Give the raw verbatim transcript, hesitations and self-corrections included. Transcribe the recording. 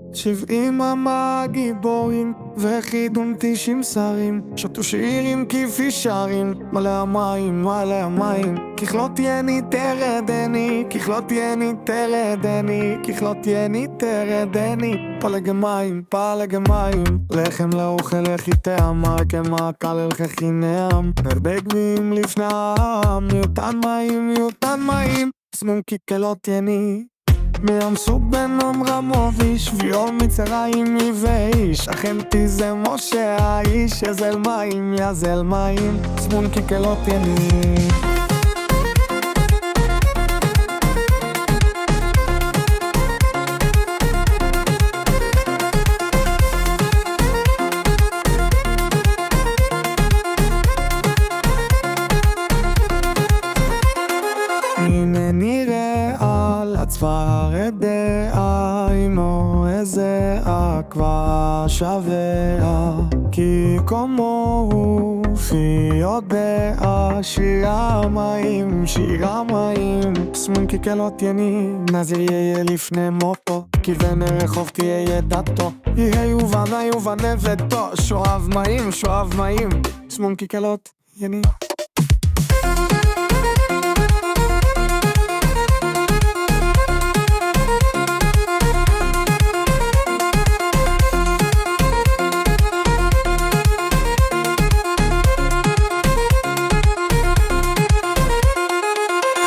שבעים אמה גיבורים וחידון תשעים שרים שתו שירים כפי שרים מלא המים, מלא המים ככלות יני תרדני, ככלות יני תרדני ככלות יני תרדני פלג מים, פלג מים לחם לאוכל לכי תאמר כמה קל לכי נעם נרבגבים לפני העם יותן מים, יותן מים סמונקי כלות יני מיום סוג בן עמרמוביש ויום מצרים מבאיש אכן תיזה משה האיש יזל מים, יזל מים סמונקי כלות יני הנה נראה על הצבא רדעה עמו איזה אקווה שווה כי כמוהו פיות באה שירה מים, שירה מים סמונקי כלות יני נזיר יהיה לפני מותו כיוון רחוב תהיה דתו יהיה יובנה יובנה ותו שואב מים, שואב מים סמונקי כלות יני